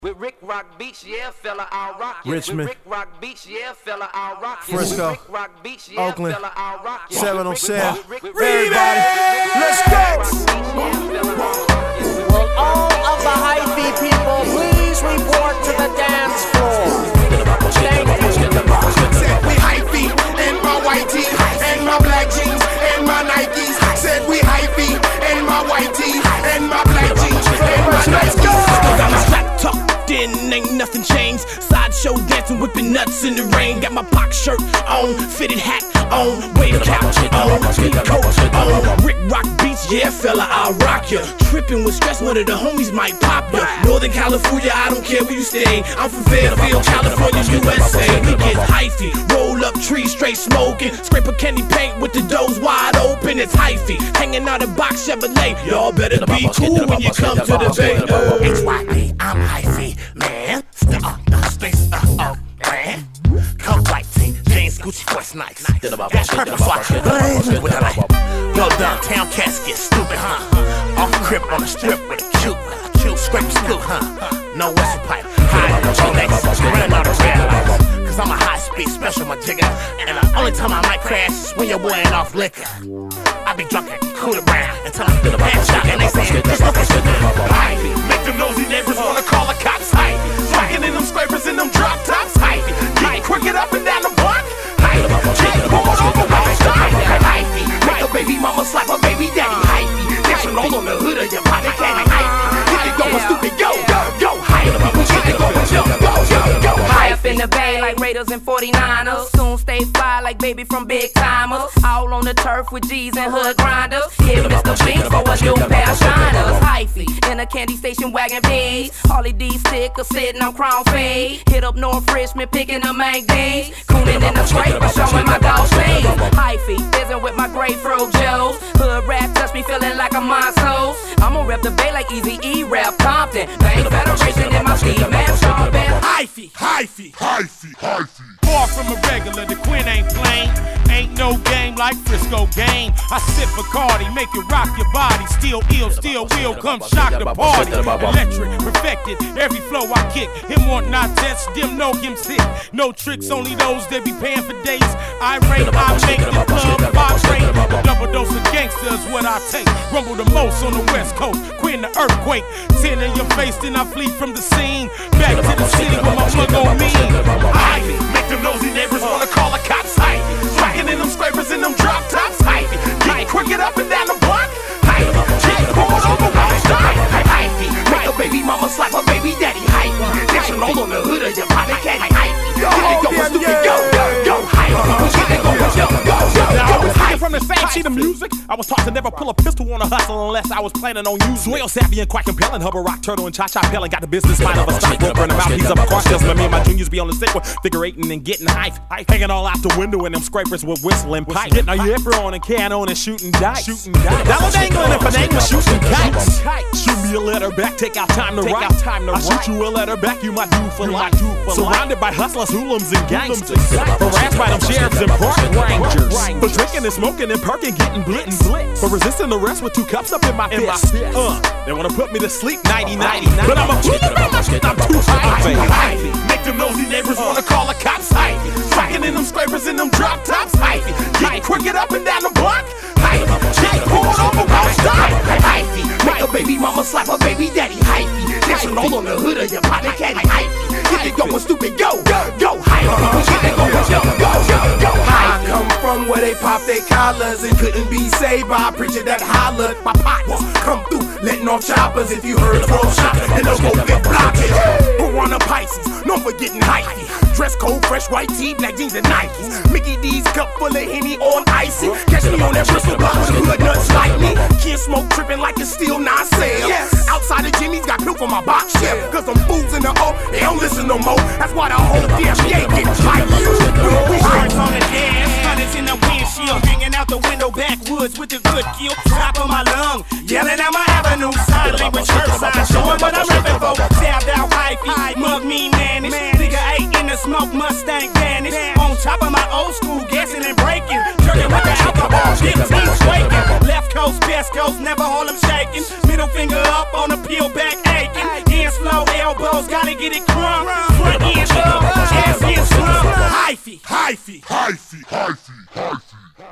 With Rick Rock Beach, yeah, fella, I'll rock you. Richmond. With Rick Rock Beach, yeah, fella, I'll rock you. Frisco. With Rick Rock Beach, yeah, Oakland. fella, I'll rock you. 707. Everybody, let's go! Will all of the Hy-Vee people please report to the dance floor? Thank you. Said we Hy-Vee in my white tee and my black jeans and my Nikes. Said we Hy-Vee in my white tee and my black jeans and my Nikes. Got my strap tucked in, ain't nothing changed. Sideshow dancing, whipping nuts in the rain. Got my pock shirt on, fitted hat on, wave cap on, speed coat on. Rick Rock Beach, yeah fella, I'll rock ya. Tripping with stress, one of the homies might pop ya. Northern California, I don't care where you stay. I'm from Fairfield, California, USA. We get hyphy, roll up trees, straight smoking. Scrape a candy paint with the doors wide open. It's hyphy, hanging out a box Chevrolet. Y'all better be cool when you come to the Bay. HYP, I'm Hy-Vee, man. Space, man. Coke white tee, jeans, Gucci, Force Nikes. That's purple fly, blend with a light. Go downtown, cats get stupid, huh? Off crib on the strip with a cute scrape scoop, huh? No whistle pipe, high on the Rolex, running out of red lights. Cause I'm a high-speed special, my jigger. And the only time I might crash is when you're weighing off liquor. I be drunk and cool around until I feel a bad shot and they say, this looking shit. Hy-Vee, make them nosy neighbors wanna call the cops. Hy-Vee, rockin' in them scrapers in them drop tops. Hy-Vee, getting crooked up and down the block. Hy-Vee, just pulled over one stop. Hy-Vee, make a baby mama slap a baby daddy. Hy-Vee, dancing all on the hood of your pocket candy. Hy-Vee, get it going stupid, yo. Hy-Vee, get it going, yo. High up in the bay like Raiders and 49ers. Soon stay fly like baby from Big Timers. All on the turf with G's and hood grinders. Hit Mr. Bink for a new pair of shiners. Hyphy in a candy station wagon B's. Harley D sticker sitting on Crown Fade. Hit up North Richmond picking up Mang D's. Cooning in the scraper showing my dog speed. Hyphy isn't with my grapefruit Joes. Hood rap touch me feeling like a monster. I'ma rep the bay like Easy E rap Compton. Bang Federation in my ski man stomping. Hyphy. Far from a regular, the Quinn ain't plain. Ain't no game like Frisco game. I sip Bacardi, make it rock your body. Still ill, still will, come shock the party. Electric, perfected, every flow I kick. Him want not test, them know him sick. No tricks, only those that be paying for days. I make the club vibrate. A double dose of gangsta is what I take. Rumble the most on the West Coast. Quinn the earthquake. 10 in your face, then I flee from the scene. Back to the city with my mug on me. Hy-Vee, make them nosy neighbors wanna call the cops. Hy-Vee, rockin' in them scrapers in them drop tops. Hy-Vee, getting crooked up and down the block. Hy-Vee, just pulled over one stop. Hy-Vee, make a baby mama slap a baby daddy. Hy-Vee, dancing all on the hood of your pocket candy. Hy-Vee, get it going stupid, yo. Hy-Vee, get it going, yo. Now, I was from the same sheet of music. I was taught to never pull a pistol on a hustle unless I was planning on using. Swale, savvy, and quite compelling. Hubba, rock, turtle, and cha-cha pelling. Got the business mind of a stockbroker and a mouthpiece of a car salesman. Me and my juniors be on the stick with figure eighting and getting hype. Hanging all out the window in them scrapers with whistling pipe. Getting a yipper on a can on and shooting dice. Double dangling and finagling, shooting kites. Shoot me a letter back, take out time to write. I shoot you a letter back, you my dude for life. Surrounded by hustlers, hoodlums, and gangsters. Harassed by them sheriffs and park rangers. For drinking and smoking and perking, getting blitzed. For resisting arrest with 2 cups up in my fist. They wanna put me to sleep nighty-nighty. But I'm a fool around my shit, I'm too Hy-Vee, make them nosy neighbors wanna call the cops. Hy-Vee, rockin' in them scrapers in them drop tops. Hy-Vee, getting crooked up and down the block. Hy-Vee, just pulled over one stop. Hy-Vee, make a baby mama slap a baby daddy. Hy-Vee, dancing all on the hood of your pocket candy. Hy-Vee, get it going stupid, yo. Hy-Vee, get it going, yo. I come from where they pop their collars and couldn't be saved by a preacher that hollered. My pots come through, letting off choppers. If you heard 12 shots and the whole big block it. Piranha Pisces, known for getting hyphy. Dress code, fresh white tee, black jeans and Nikes. Mickey D's cup full of Henny on icy. Catch me on that Bristol block with hood nuts like me. Can't smoke tripping like it's still not sale. Yes. Outside of Jimmy's got pilk on my box shelf. Cause them fools in the O, they don't listen no more. That's why the whole damn game gets hyped. We hearts on the dance, hundreds in the windshield. Hanging out the window backwoods with the good kill. Top of my lung, yelling at my avenue. Sign language, church sign, showing what I'm reppin' for. Tabbed out hyphy, mug me manish. Nigga 8 in the smoke, Mustang vanish. On top of my old school, guessing and breaking. Jerking with the alcohol, big teams quaking. Left coast, best coast, never hold them shaking. Middle finger up on the peel back aching. Hands slow, elbows, gotta get it crunk. Front end up, ass end slump. Hyphy. Hyphy. Hyphy. Hyphy. Hyphy.